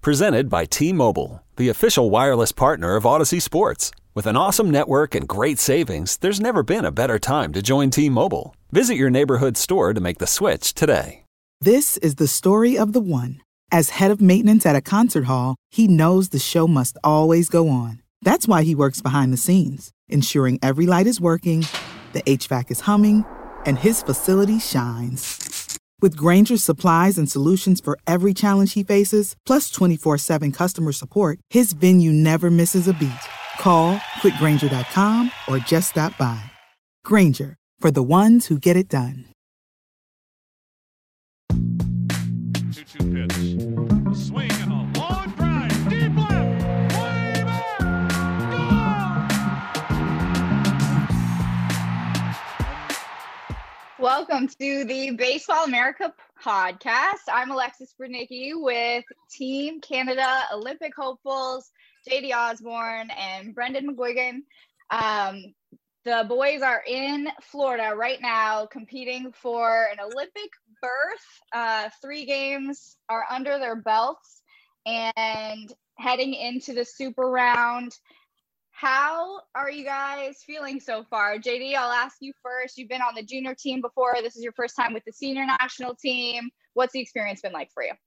Presented by T-Mobile, the official wireless partner of Odyssey Sports. With an awesome network and great savings, there's never been a better time to join T-Mobile. Visit your neighborhood store to make the switch today. This is the story of the one. As head of maintenance at a concert hall, he knows the show must always go on. That's why he works behind the scenes, ensuring every light is working, the HVAC is humming, and his facility shines. With Grainger's supplies and solutions for every challenge he faces, plus 24/7 customer support, his venue never misses a beat. Call quickgrainger.com or just stop by. Grainger, for the ones who get it done. 2-2 pitch. A swing and a long drive. Deep left. Way back. Gone! Welcome to the Baseball America podcast. I'm Alexis Bernicki with Team Canada Olympic hopefuls JD Osborne and Brendan McGuigan. The boys are in Florida right now competing for an Olympic berth. 3 games are under their belts and heading into the super round. How are you guys feeling so far? JD, I'll ask you first. You've been on the junior team before. This is your first time with the senior national team. What's the experience been like for you?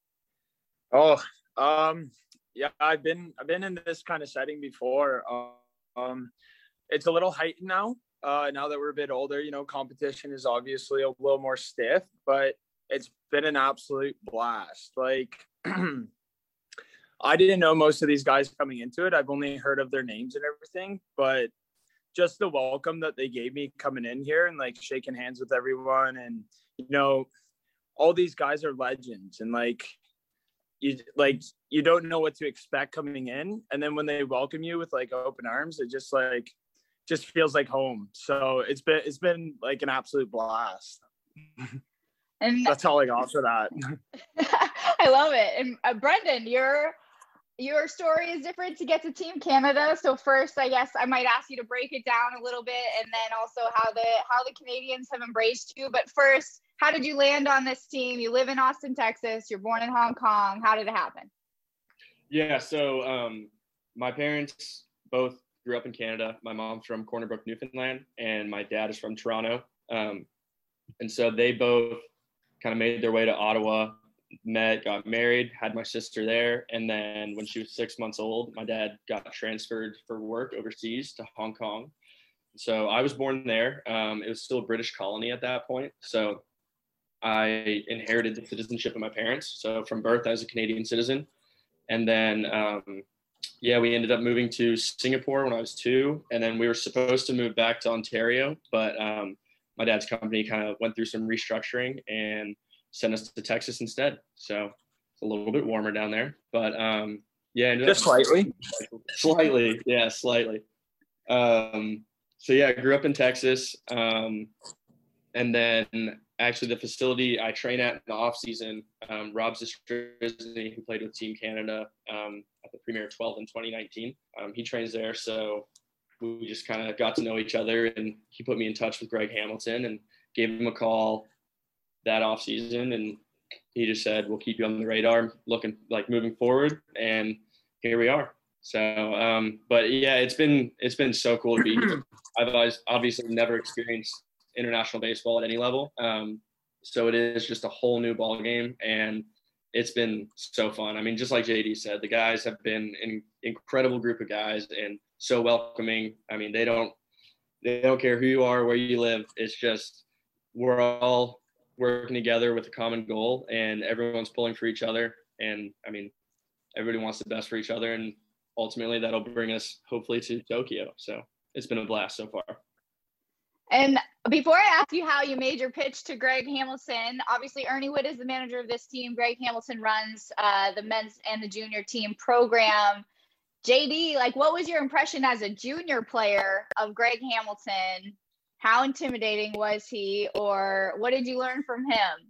Yeah, I've been in this kind of setting before. It's a little heightened now. Now that we're a bit older, competition is obviously a little more stiff, but it's been an absolute blast. Like, I didn't know most of these guys coming into it. I've only heard of their names and everything, but just the welcome that they gave me coming in here and like shaking hands with everyone. And, all these guys are legends, and you don't know what to expect coming in. And then when they welcome you with like open arms, it just feels like home. So it's been like an absolute blast. And that's all I got for that. I love it. And Brendan, your story is different to get to Team Canada. So first, I guess I might ask you to break it down a little bit, and then also how the Canadians have embraced you. But first, how did you land on this team? You live in Austin, Texas. You're born in Hong Kong. How did it happen? Yeah, so my parents both grew up in Canada. My mom's from Corner Brook, Newfoundland, and my dad is from Toronto. And so they both kind of made their way to Ottawa, met, got married, had my sister there. And then when she was 6 months old, my dad got transferred for work overseas to Hong Kong. So I was born there. It was still a British colony at that point. So I inherited the citizenship of my parents. So from birth, I was a Canadian citizen. And then, we ended up moving to Singapore when I was 2. And then we were supposed to move back to Ontario, but my dad's company kind of went through some restructuring and sent us to Texas instead. So it's a little bit warmer down there, but just slightly. Slightly. Yeah, slightly. I grew up in Texas. And then actually the facility I train at in the off season, Rob Zastrizny, who played with Team Canada at the Premier 12 in 2019. He trains there. So we just kind of got to know each other, and he put me in touch with Greg Hamilton and gave him a call that off season. And he just said, we'll keep you on the radar looking like moving forward. And here we are. So, it's been so cool to be here. I've obviously never experienced international baseball at any level. So it is just a whole new ball game, and it's been so fun. I mean, just like JD said, the guys have been an incredible group of guys and so welcoming. I mean, they don't care who you are, where you live. It's just, we're all working together with a common goal, and everyone's pulling for each other. And I mean, everybody wants the best for each other, and ultimately that'll bring us hopefully to Tokyo. So it's been a blast so far. And before I ask you how you made your pitch to Greg Hamilton, obviously Ernie Wood is the manager of this team. Greg Hamilton runs the men's and the junior team program. JD, what was your impression as a junior player of Greg Hamilton? How intimidating was he, or what did you learn from him?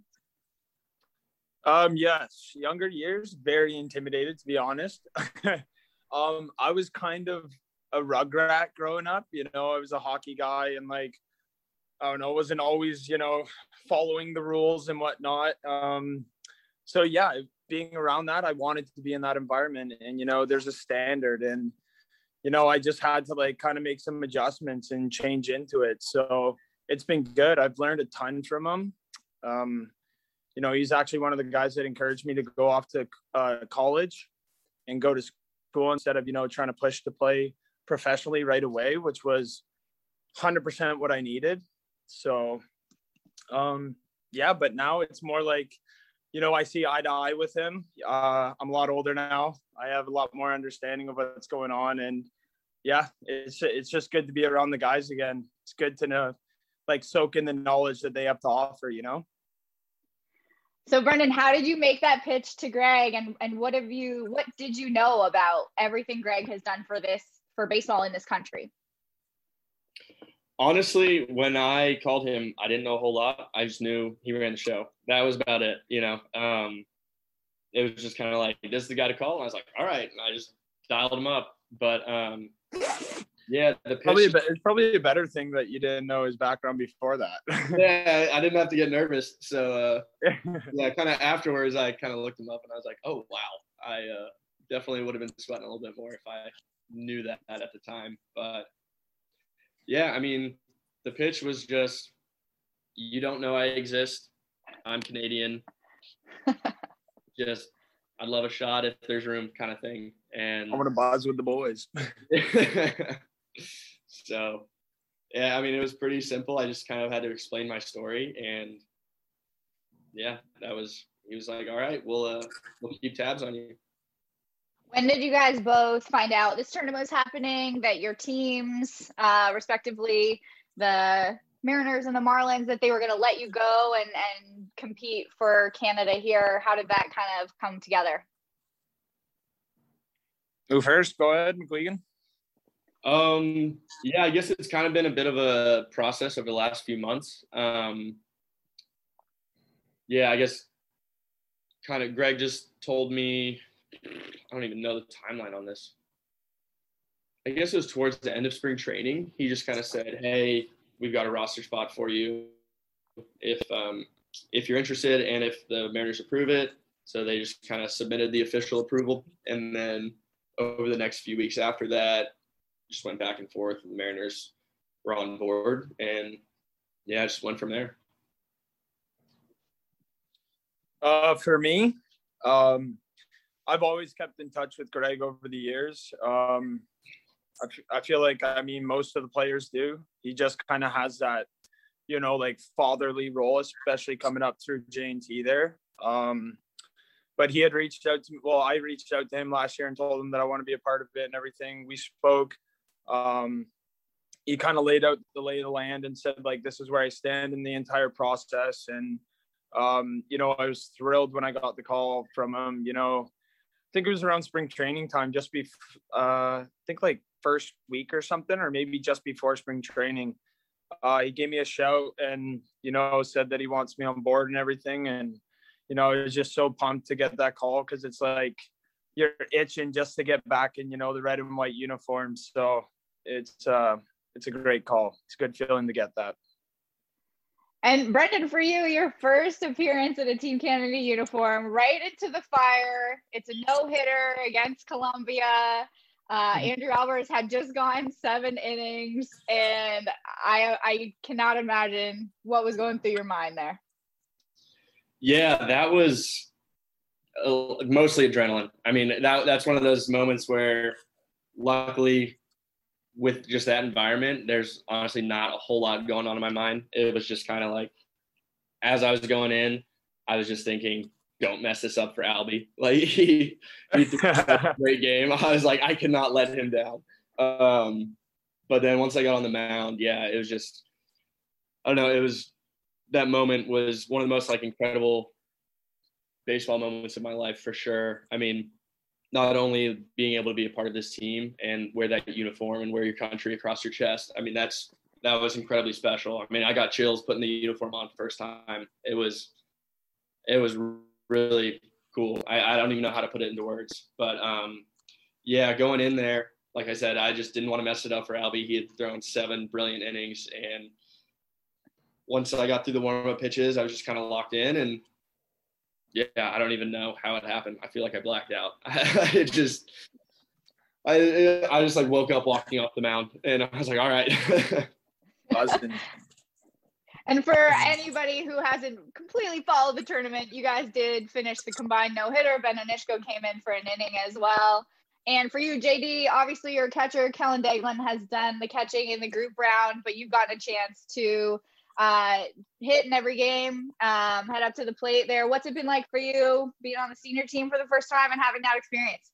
Yes, younger years, very intimidated, to be honest. I was kind of a rugrat growing up. I was a hockey guy, and I don't know, wasn't always, following the rules and whatnot. being around that, I wanted to be in that environment. And, you know, there's a standard, and, you know, I just had to like kind of make some adjustments and change into it. So it's been good. I've learned a ton from him. You know, he's actually one of the guys that encouraged me to go off to college and go to school instead of, you know, trying to push to play professionally right away, which was 100% what I needed. So, yeah, but now it's more like, you know, I see eye to eye with him. I'm a lot older now. I have a lot more understanding of what's going on. And yeah, it's just good to be around the guys again. It's good to know, like, soak in the knowledge that they have to offer, you know? So Brendan, how did you make that pitch to Greg, and what did you know about everything Greg has done for baseball in this country? Honestly, when I called him, I didn't know a whole lot. I just knew he ran the show. That was about it, you know. It was just kind of like, this is the guy to call. And I was like, all right. And I just dialed him up. But yeah, the pitch. It's probably a better thing that you didn't know his background before that. Yeah, I didn't have to get nervous. So yeah, kind of afterwards, I kind of looked him up and I was like, oh wow, I definitely would have been sweating a little bit more if I knew that at the time. But yeah, I mean, the pitch was just, you don't know I exist. I'm Canadian. Just, I'd love a shot if there's room, kind of thing. And I want to buzz with the boys. So, yeah, I mean, it was pretty simple. I just kind of had to explain my story, and yeah, he was like, all right, we'll keep tabs on you. When did you guys both find out this tournament was happening, that your teams, respectively, the Mariners and the Marlins, that they were going to let you go and compete for Canada here? How did that kind of come together? Who first? Go ahead, McGuigan. Yeah, I guess it's kind of been a bit of a process over the last few months. Yeah, I guess kind of Greg just told me, I don't even know the timeline on this. I guess it was towards the end of spring training. He just kind of said, hey, we've got a roster spot for you if you're interested and if the Mariners approve it. So they just kind of submitted the official approval. And then over the next few weeks after that, just went back and forth, and the Mariners were on board, and yeah, just went from there. For me, I've always kept in touch with Greg over the years. I feel like, I mean, most of the players do. He just kind of has that, you know, like fatherly role, especially coming up through J&T there. But he had reached out to me. Well, I reached out to him last year and told him that I want to be a part of it and everything. We spoke. He kind of laid out the lay of the land and said, like, this is where I stand in the entire process. And, you know, I was thrilled when I got the call from him. You know, I think it was around spring training time, I think like first week or something, or maybe just before spring training. He gave me a shout and, you know, said that he wants me on board and everything. And, you know, I was just so pumped to get that call, because it's like you're itching just to get back in, you know, the red and white uniforms. So it's a great call. It's a good feeling to get that. And Brendan, for you, your first appearance in a Team Canada uniform, right into the fire. It's a no-hitter against Colombia. Andrew Alvarez had just gone 7 innings, and I cannot imagine what was going through your mind there. Yeah, that was mostly adrenaline. I mean, that's one of those moments where, luckily, with just that environment, there's honestly not a whole lot going on in my mind. It was just kind of like, as I was going in, I was just thinking, don't mess this up for Albie. Like, he did a great game. I was like, I cannot let him down. But then once I got on the mound, yeah, it was just, I don't know, that moment was one of the most, like, incredible baseball moments of my life, for sure. I mean, not only being able to be a part of this team and wear that uniform and wear your country across your chest, I mean, that was incredibly special. I mean, I got chills putting the uniform on first time. It was really cool. I don't even know how to put it into words, but yeah, going in there, like I said, I just didn't want to mess it up for Albie. He had thrown 7 brilliant innings, and once I got through the warm-up pitches, I was just kind of locked in, and yeah, I don't even know how it happened. I feel like I blacked out. I just like woke up walking off the mound, and I was like, all right. And for anybody who hasn't completely followed the tournament, you guys did finish the combined no-hitter. Ben Onishko came in for an inning as well. And for you, JD, obviously your catcher, Kellen Daglin, has done the catching in the group round, but you've gotten a chance to hit in every game, head up to the plate there. What's it been like for you being on the senior team for the first time and having that experience?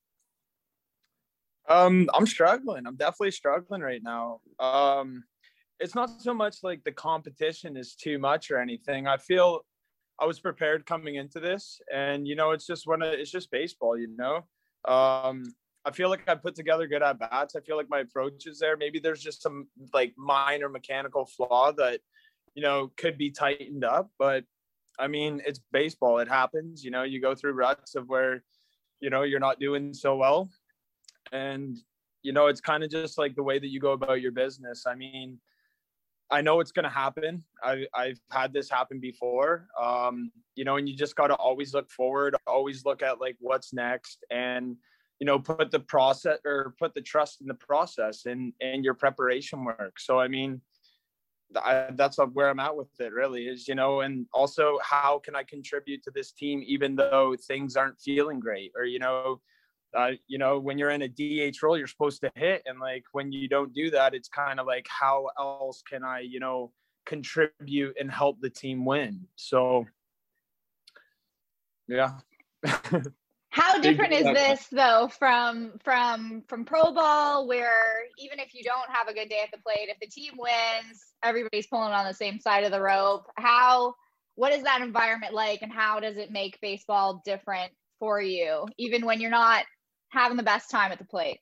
I'm struggling. I'm definitely struggling right now. It's not so much like the competition is too much or anything. I feel I was prepared coming into this, and it's just baseball. I feel like I put together good at bats. I feel like my approach is there. Maybe there's just some like minor mechanical flaw that could be tightened up. But I mean, it's baseball. It happens. You go through ruts of where you're not doing so well, and it's kind of just like the way that you go about your business. I mean, I know it's going to happen. I've had this happen before, and you just got to always look forward, always look at like what's next, and, put the trust in the process and your preparation work. So, I mean, that's where I'm at with it really is, and also how can I contribute to this team, even though things aren't feeling great, or, when you're in a DH role, you're supposed to hit. And like, when you don't do that, it's kind of like, how else can I, contribute and help the team win? So, yeah. How different is this though from pro ball, where even if you don't have a good day at the plate, if the team wins, everybody's pulling on the same side of the rope? What is that environment like, and how does it make baseball different for you, even when you're not having the best time at the plate?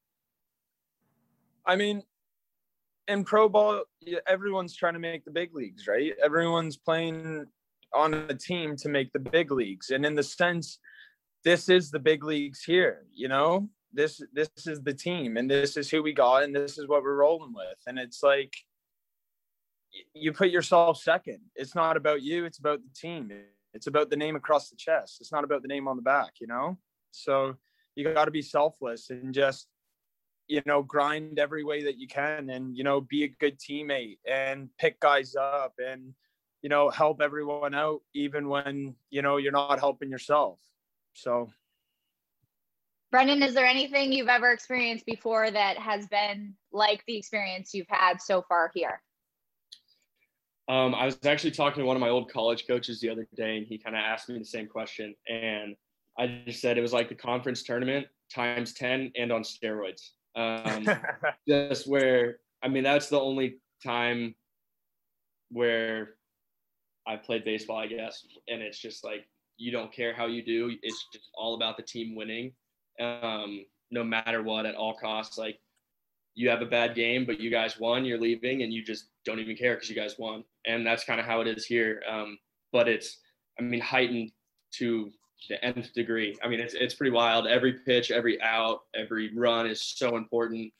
I mean, in pro ball, everyone's trying to make the big leagues, right? Everyone's playing on a team to make the big leagues. And in the sense, this is the big leagues here, this is the team, and this is who we got, and this is what we're rolling with. And it's like, you put yourself second. It's not about you. It's about the team. It's about the name across the chest. It's not about the name on the back, So you got to be selfless and just, grind every way that you can, and, be a good teammate and pick guys up and, help everyone out, even when, you're not helping yourself. So. Brendan, is there anything you've ever experienced before that has been like the experience you've had so far here? I was actually talking to one of my old college coaches the other day, and he kind of asked me the same question. And I just said it was like the conference tournament times 10 and on steroids. Just where, I mean, that's the only time where I played baseball, I guess. And it's just like, you don't care how you do. It's just all about the team winning, no matter what, at all costs. Like, you have a bad game, but you guys won, you're leaving, and you just don't even care because you guys won. And that's kind of how it is here. But it's, heightened to the nth degree. I mean, it's pretty wild. Every pitch, every out, every run is so important.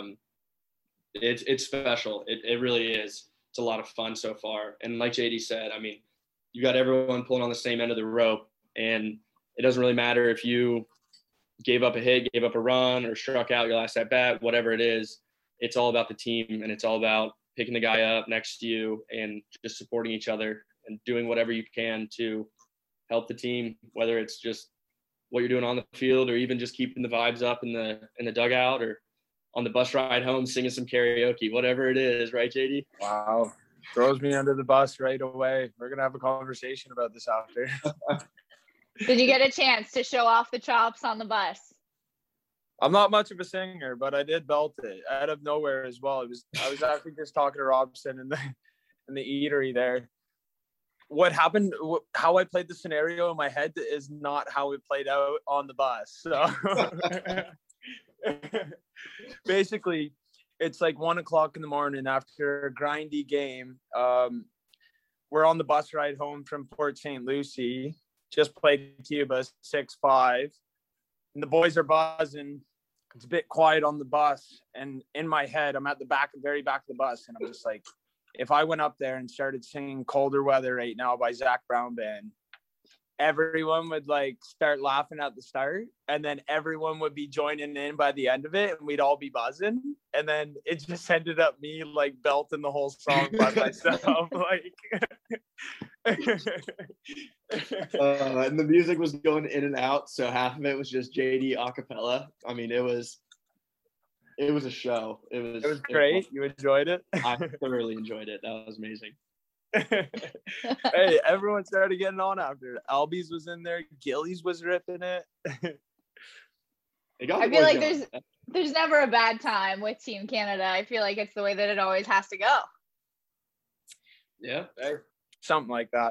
It's special. It really is. It's a lot of fun so far. And like JD said, you got everyone pulling on the same end of the rope, and it doesn't really matter if you gave up a hit, gave up a run, or struck out your last at bat, whatever it is. It's all about the team, and it's all about picking the guy up next to you and just supporting each other and doing whatever you can to help the team, whether it's just what you're doing on the field or even just keeping the vibes up in the dugout or on the bus ride home, singing some karaoke, whatever it is. Right, JD? Wow. Throws me under the bus right away. We're going to have a conversation about this after. Did you get a chance to show off the chops on the bus? I'm not much of a singer, but I did belt it out of nowhere as well. I was actually just talking to Robson in the eatery there. What happened, how I played the scenario in my head is not how it played out on the bus. So basically, it's like 1:00 in the morning after a grindy game. We're on the bus ride home from Port St. Lucie. Just played Cuba 6-5. And the boys are buzzing. It's a bit quiet on the bus. And in my head, I'm at the very back of the bus. And I'm just like, if I went up there and started singing Colder Weather right now by Zach Brown Band, everyone would like start laughing at the start, and then everyone would be joining in by the end of it, and we'd all be buzzing. And then it just ended up me like belting the whole song by myself. Like, and the music was going in and out, so half of it was just JD a cappella. I mean, it was a show. It was great. You enjoyed it? I thoroughly enjoyed it. That was amazing. Hey, everyone started getting on after it. Albies was in there. Gillies was ripping it. I feel like there's never a bad time with Team Canada. I feel like it's the way that it always has to go. Yeah, something like that.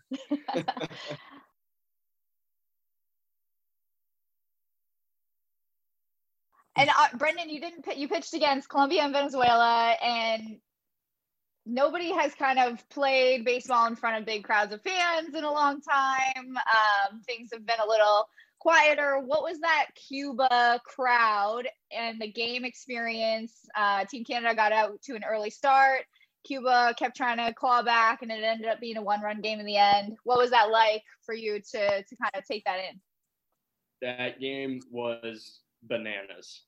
And Brendan, you pitched against Colombia and Venezuela, and nobody has kind of played baseball in front of big crowds of fans in a long time. Things have been a little quieter. What was that Cuba crowd and the game experience? Team Canada got out to an early start. Cuba kept trying to claw back, and it ended up being a 1-run game in the end. What was that like for you to kind of take that in? That game was bananas.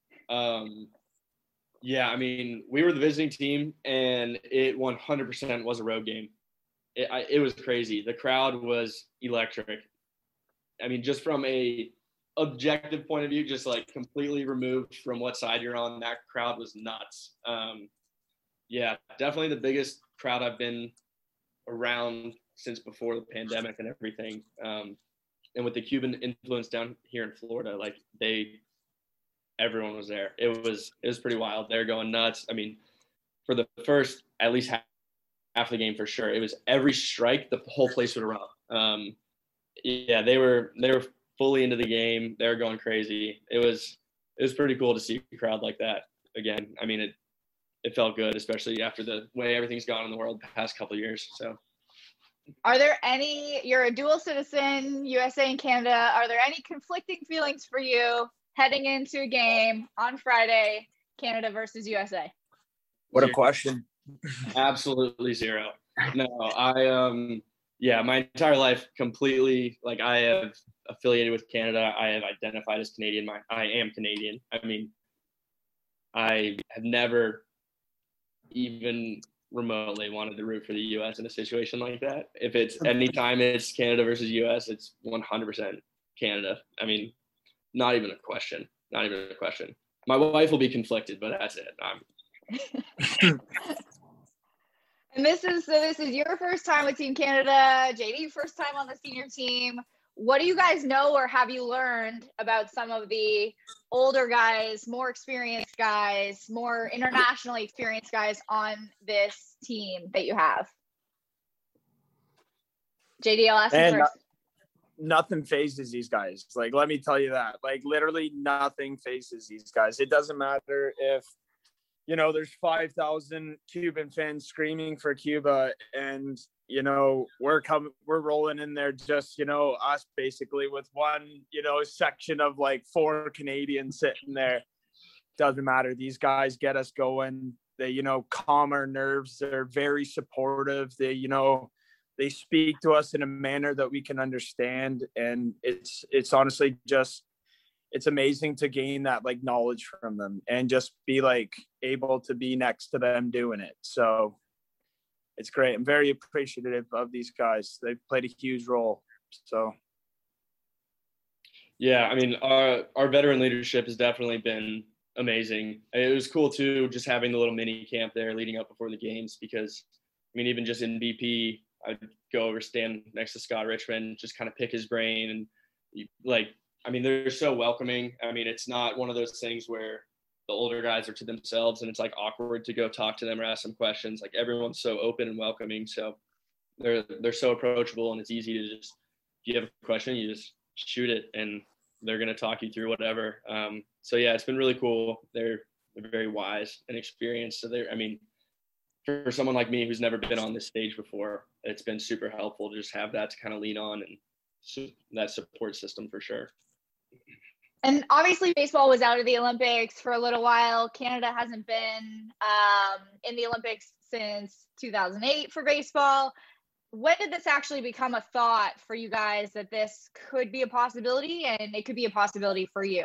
Yeah, I mean, we were the visiting team, and it 100% was a road game. It was crazy. The crowd was electric. I mean, just from a objective point of view, just like completely removed from what side you're on, that crowd was nuts. Yeah, definitely the biggest crowd I've been around since before the pandemic and everything. And with the Cuban influence down here in Florida, like everyone was there. It was pretty wild. They're going nuts. I mean, for the first at least half of the game for sure, it was every strike, the whole place would erupt. Yeah, they were fully into the game. They were going crazy. It was pretty cool to see a crowd like that again. I mean, it felt good, especially after the way everything's gone in the world the past couple of years. So, you're a dual citizen, USA and Canada. Are there any conflicting feelings for you heading into a game on Friday, Canada versus USA? What a question. Absolutely zero. No, yeah, my entire life completely, like, I have affiliated with Canada. I have identified as Canadian. I am Canadian. I mean, I have never even remotely wanted to root for the U.S. in a situation like that. If it's anytime it's Canada versus U.S., it's 100% Canada. I mean, not even a question. Not even a question. My wife will be conflicted, but that's it. And this is your first time with Team Canada. JD, first time on the senior team. What do you guys know, or have you learned about some of the older guys, more experienced guys, more internationally experienced guys on this team that you have? JD, I'll ask you first. Nothing phases these guys. Like, let me tell you that. Like, literally nothing phases these guys. It doesn't matter if, there's 5,000 Cuban fans screaming for Cuba, and we're rolling in there just, us basically with one, section of like 4 Canadians sitting there. Doesn't matter. These guys get us going. They, calm our nerves. They're very supportive. They, they speak to us in a manner that we can understand. And it's honestly just, it's amazing to gain that like knowledge from them and just be like able to be next to them doing it. So it's great. I'm very appreciative of these guys. They've played a huge role. So. Yeah, I mean, our veteran leadership has definitely been amazing. It was cool too, just having the little mini camp there leading up before the games, because I mean, even just in BP, I'd go over, stand next to Scott Richmond, just kind of pick his brain. And I mean, they're so welcoming. I mean, it's not one of those things where the older guys are to themselves and it's like awkward to go talk to them or ask them questions. Like, everyone's so open and welcoming. So they're so approachable, and it's easy to just, if you have a question, you just shoot it and they're going to talk you through whatever. So yeah, it's been really cool. They're very wise and experienced. So I mean, for someone like me who's never been on this stage before, it's been super helpful to just have that to kind of lean on, and that support system for sure. And obviously baseball was out of the Olympics for a little while. Canada hasn't been in the Olympics since 2008 for baseball. when did this actually become a thought for you guys that this could be a possibility and it could be a possibility for you?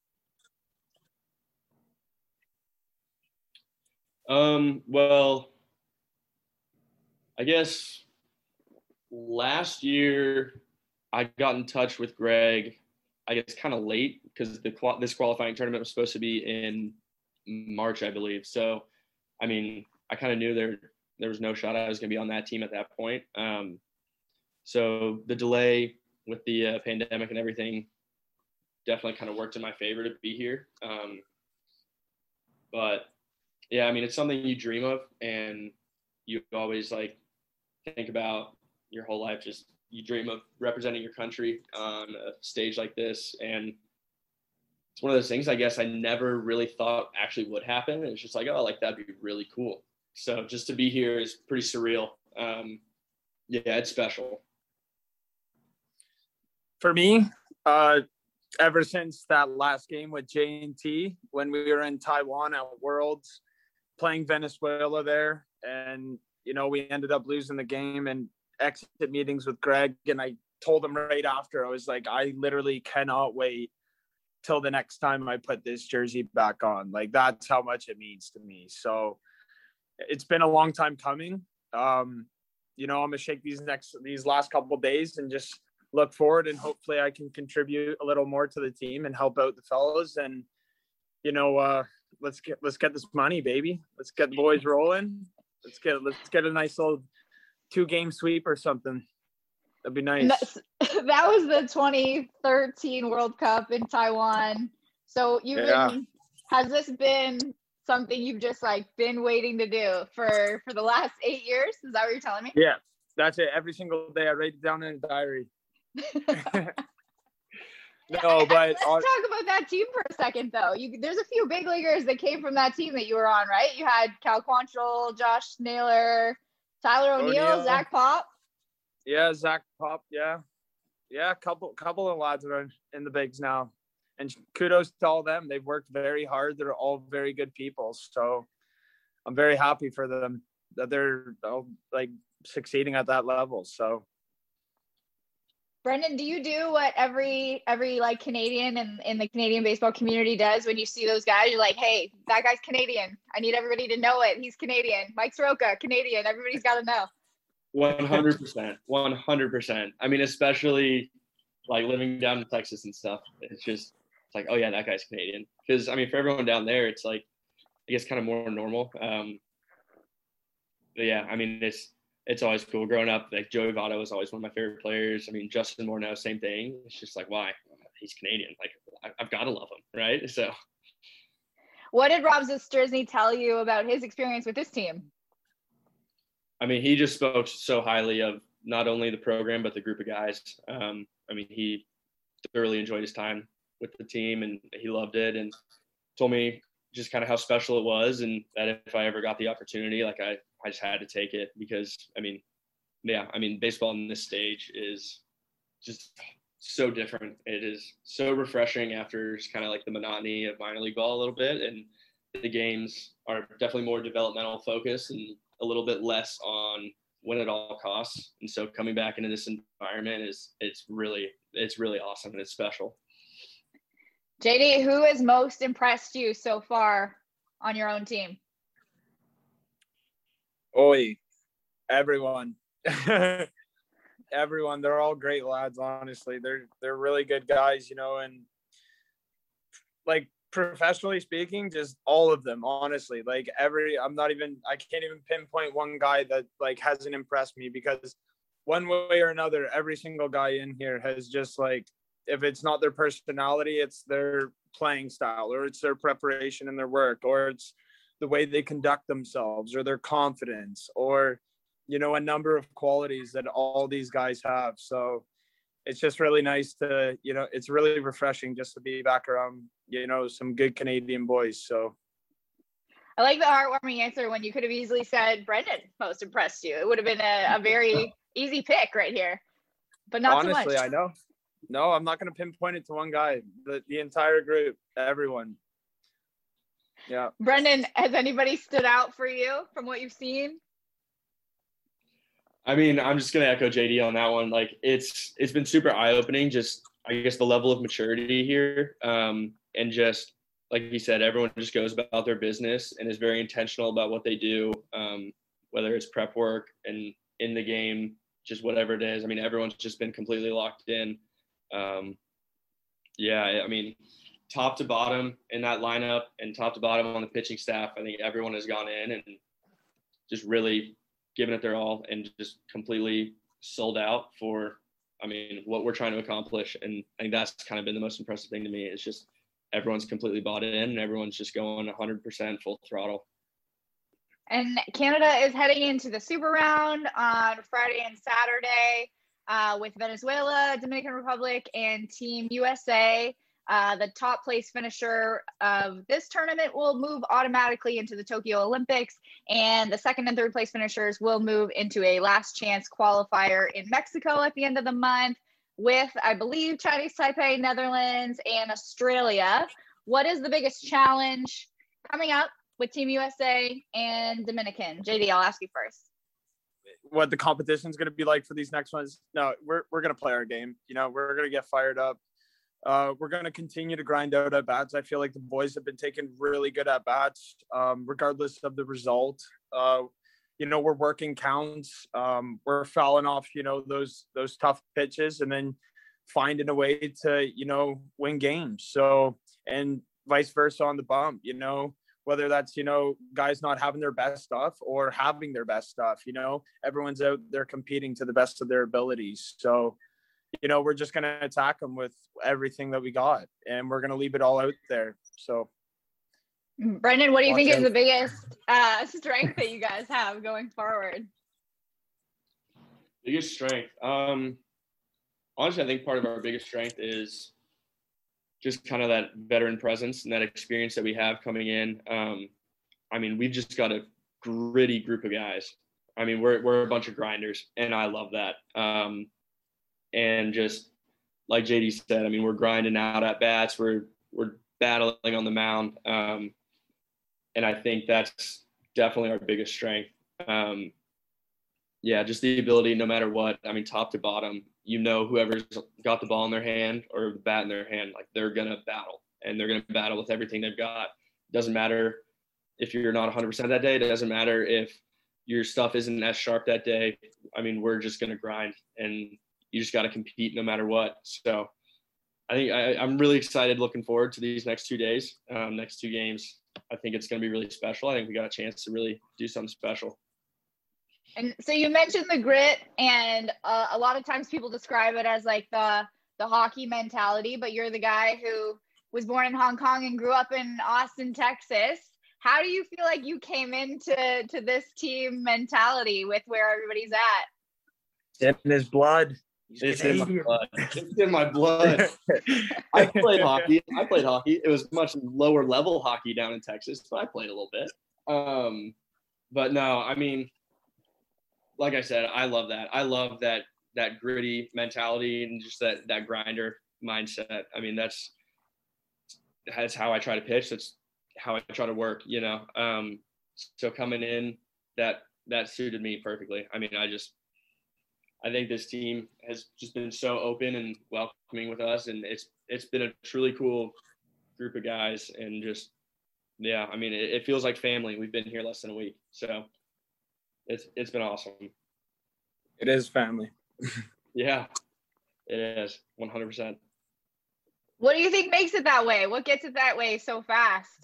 Well, I guess last year I got in touch with Greg, I guess kind of late because this qualifying tournament was supposed to be in March, I believe. So, I mean, I kind of knew there was no shot I was going to be on that team at that point. So the delay with the pandemic and everything definitely kind of worked in my favor to be here. But yeah, I mean, it's something you dream of and you always like think about your whole life. Just you dream of representing your country on a stage like this. And it's one of those things, I guess, I never really thought actually would happen. It's just like, oh, like that'd be really cool. So just to be here is pretty surreal. Yeah, it's special. For me, ever since that last game with J&T, when we were in Taiwan at Worlds, playing Venezuela there, and, you know, we ended up losing the game and exit meetings with Greg. And I told him right after, I was like, I literally cannot wait till the next time I put this jersey back on. Like, that's how much it means to me. So it's been a long time coming. You know, I'm gonna shake these last couple of days and just look forward, and hopefully I can contribute a little more to the team and help out the fellows. And, you know, let's get this money, baby. Let's get the boys rolling. Let's get a nice little 2-game sweep or something. That'd be nice. That was the 2013 World Cup in Taiwan. So has this been something you've just like been waiting to do for the last 8 years? Is that what you're telling me? Yeah, that's it. Every single day I write it down in a diary. No, but let's talk about that team for a second, though. There's a few big leaguers that came from that team that you were on, right? You had Cal Quantrill, Josh Naylor, Tyler O'Neill, Zach Pop. Yeah, Zach Pop. Yeah, a couple of lads are in the bigs now, and kudos to all of them. They've worked very hard. They're all very good people. So I'm very happy for them that they're all, like, succeeding at that level. So. Brendan, do you do what every like Canadian and in the Canadian baseball community does when you see those guys? You're like, hey, that guy's Canadian. I need everybody to know it. He's Canadian. Mike Soroka, Canadian. Everybody's got to know. 100%. 100%. I mean, especially like living down in Texas and stuff. It's like, oh yeah, that guy's Canadian. Because I mean, for everyone down there, it's like, I guess kind of more normal. But yeah, I mean, it's always cool. Growing up, like Joey Votto was always one of my favorite players. I mean, Justin Morneau, same thing. It's just like, why? He's Canadian. Like, I've got to love him, right? So. What did Rob Zastryzny tell you about his experience with this team? I mean, he just spoke so highly of not only the program, but the group of guys. I mean, he thoroughly enjoyed his time with the team and he loved it, and told me just kind of how special it was, and that if I ever got the opportunity, like I just had to take it, because I mean, yeah, I mean, baseball on this stage is just so different. It is so refreshing after just kind of like the monotony of minor league ball a little bit, and the games are definitely more developmental focused and a little bit less on win at all costs. And so coming back into this environment it's really awesome and it's special. JD, who has most impressed you so far on your own team? Everyone. Everyone. They're all great lads, honestly. They're really good guys, you know, and like professionally speaking, just all of them, honestly. Like I can't even pinpoint one guy that like hasn't impressed me, because one way or another, every single guy in here has just like, if it's not their personality, it's their playing style, or it's their preparation and their work, or it's the way they conduct themselves, or their confidence, or, you know, a number of qualities that all these guys have. So it's just really nice to, you know, it's really refreshing just to be back around, you know, some good Canadian boys. So I like the heartwarming answer when you could have easily said Brendan most impressed you. It would have been a very easy pick right here, but not honestly, so much. I know. No, I'm not going to pinpoint it to one guy. The entire group, everyone. Yeah. Brendan, has anybody stood out for you from what you've seen? I mean, I'm just gonna echo JD on that one. Like, it's been super eye-opening. Just, I guess, the level of maturity here, and just like you said, everyone just goes about their business and is very intentional about what they do, whether it's prep work and in the game, just whatever it is. I mean, everyone's just been completely locked in. Yeah, I mean, top to bottom in that lineup and top to bottom on the pitching staff, I think everyone has gone in and just really given it their all and just completely sold out for, I mean, what we're trying to accomplish. And I think that's kind of been the most impressive thing to me. It's just everyone's completely bought in and everyone's just going 100% full throttle. And Canada is heading into the Super Round on Friday and Saturday with Venezuela, Dominican Republic, and Team USA. The top place finisher of this tournament will move automatically into the Tokyo Olympics, and the second and third place finishers will move into a last chance qualifier in Mexico at the end of the month with, I believe, Chinese Taipei, Netherlands, and Australia. What is the biggest challenge coming up with Team USA and Dominican? JD, I'll ask you first. What the competition is going to be like for these next ones? No, we're going to play our game. You know, we're going to get fired up. We're going to continue to grind out at bats. I feel like the boys have been taking really good at bats, regardless of the result. You know, we're working counts. We're fouling off, you know, those tough pitches and then finding a way to, you know, win games. So, and vice versa on the bump, you know, whether that's, you know, guys not having their best stuff or having their best stuff, you know, everyone's out there competing to the best of their abilities. So, you know, we're just going to attack them with everything that we got and we're going to leave it all out there. So, Brendan, what do you think is the biggest strength that you guys have going forward? Biggest strength. Honestly, I think part of our biggest strength is just kind of that veteran presence and that experience that we have coming in. I mean, we've just got a gritty group of guys. I mean, we're a bunch of grinders, and I love that. And just like JD said, I mean, we're grinding out at bats. We're battling on the mound. And I think that's definitely our biggest strength. Yeah, just the ability, no matter what, I mean, top to bottom, you know, whoever's got the ball in their hand or the bat in their hand, like they're going to battle and they're going to battle with everything they've got. It doesn't matter if you're not 100% that day. It doesn't matter if your stuff isn't as sharp that day. I mean, we're just going to grind and you just got to compete no matter what. So I think I'm really excited, looking forward to these next 2 days, next 2 games. I think it's going to be really special. I think we got a chance to really do something special. And so you mentioned the grit, and a lot of times people describe it as like the hockey mentality, but you're the guy who was born in Hong Kong and grew up in Austin, Texas. How do you feel like you came into this team mentality with where everybody's at? In his blood. It's in my blood. It's in my blood. I played hockey. It was much lower level hockey down in Texas, but I played a little bit. But no, I mean, like I said, I love that. I love that gritty mentality and just that grinder mindset. I mean, that's how I try to pitch. That's how I try to work, you know. So coming in, that suited me perfectly. I mean, I think this team has just been so open and welcoming with us, and it's been a truly cool group of guys. And just, yeah, I mean, it feels like family. We've been here less than a week, so it's been awesome. It is family. Yeah, it is 100%. What do you think makes it that way? What gets it that way so fast?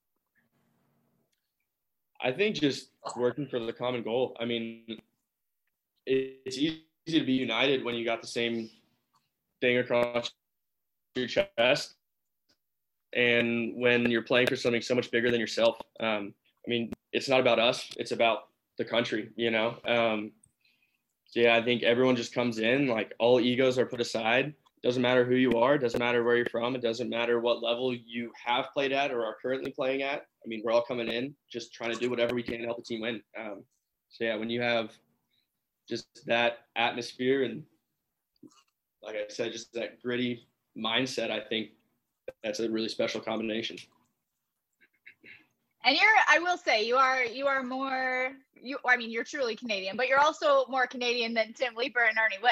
I think just working for the common goal. I mean, it's easy to be united when you got the same thing across your chest, and when you're playing for something so much bigger than yourself. I mean, it's not about us; it's about the country, you know. So yeah, I think everyone just comes in, like all egos are put aside. Doesn't matter who you are, doesn't matter where you're from, it doesn't matter what level you have played at or are currently playing at. I mean, we're all coming in just trying to do whatever we can to help the team win. So yeah, when you have just that atmosphere and, like I said, just that gritty mindset, I think that's a really special combination. And I will say, you are more, I mean, you're truly Canadian, but you're also more Canadian than Tim Leeper and Ernie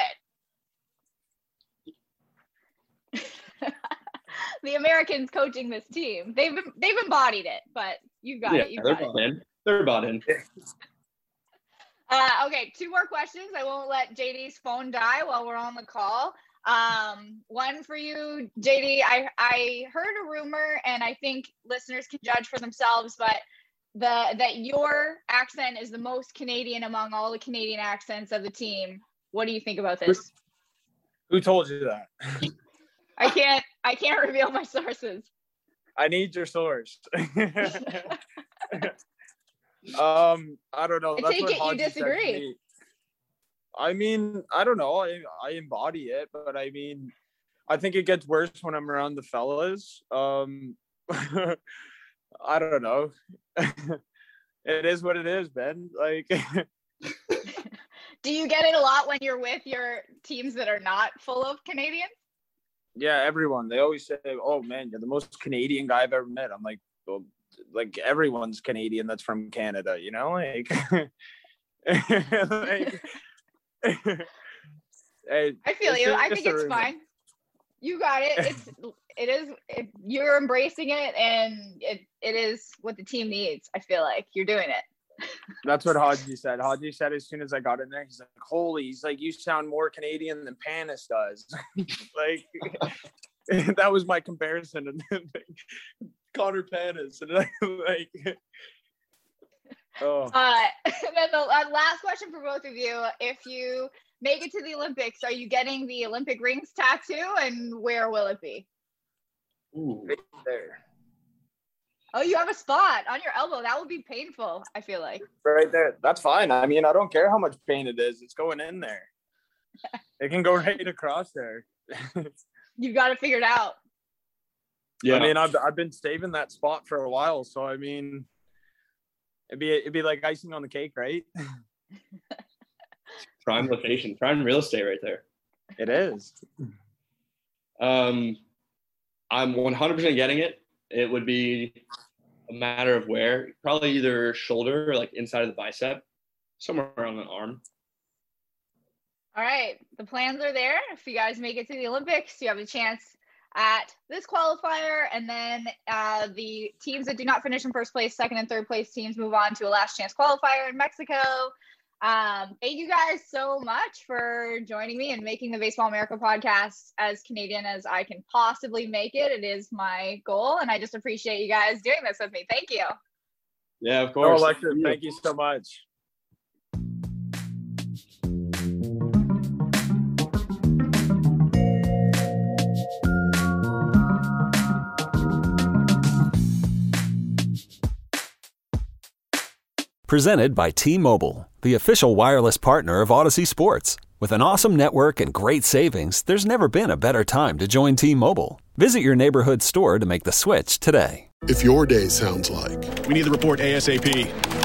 Witt. The Americans coaching this team, they've embodied it, but you've got it. They're bought in. Okay, 2 more questions. I won't let JD's phone die while we're on the call. One for you, JD. I heard a rumor, and I think listeners can judge for themselves, but that your accent is the most Canadian among all the Canadian accents of the team. What do you think about this? Who told you that? I can't reveal my sources. I need your source. I don't know. I take it you disagree. I mean, I don't know. I embody it, but I mean, I think it gets worse when I'm around the fellas. I don't know. It is what it is, Ben. Like, do you get it a lot when you're with your teams that are not full of Canadians? Yeah, everyone. They always say, "Oh man, you're the most Canadian guy I've ever met." I'm like, well, like everyone's Canadian that's from Canada, you know, like. Like I feel you. I think it's fine. You got it. You're embracing it, and it is what the team needs. I feel like you're doing it. That's what Haji said. Haji said as soon as I got in there, he's like, "Holy!" He's like, "You sound more Canadian than Panis does." Like, that was my comparison. And Connor Panis, and like, oh. Then the last question for both of you: if you make it to the Olympics, are you getting the Olympic rings tattoo, and where will it be? Ooh, right there. Oh, you have a spot on your elbow. That would be painful, I feel like. Right there. That's fine. I mean, I don't care how much pain it is. It's going in there. It can go right across there. You've got it figured out. Yeah. I mean, I've been saving that spot for a while. So, I mean, it'd be like icing on the cake, right? Prime location, prime real estate right there. It is. I'm 100% getting it. It would be a matter of where, probably either shoulder or like inside of the bicep, somewhere on the arm. All right. The plans are there. If you guys make it to the Olympics, you have a chance at this qualifier. And then the teams that do not finish in first place, second and third place teams move on to a last chance qualifier in Mexico. Thank you guys so much for joining me and making the Baseball America podcast as Canadian as I can possibly make it. It is my goal, and I just appreciate you guys doing this with me. Thank you. Yeah, of course. Oh, Alexis, thank you so much. Presented by T-Mobile, the official wireless partner of Odyssey Sports. With an awesome network and great savings, there's never been a better time to join T-Mobile. Visit your neighborhood store to make the switch today. If your day sounds like we need the report ASAP,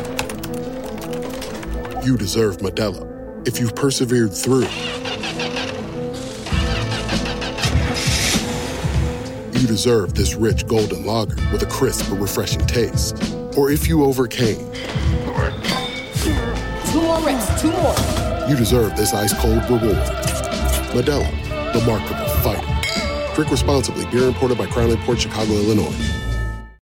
you deserve Modelo. If you've persevered through, you deserve this rich golden lager with a crisp but refreshing taste. Or if you overcame. 2 more reps, 2 more. You deserve this ice-cold reward. Modelo, the Markable Fighter. Drink responsibly. Beer imported by Crown Imports, Chicago, Illinois.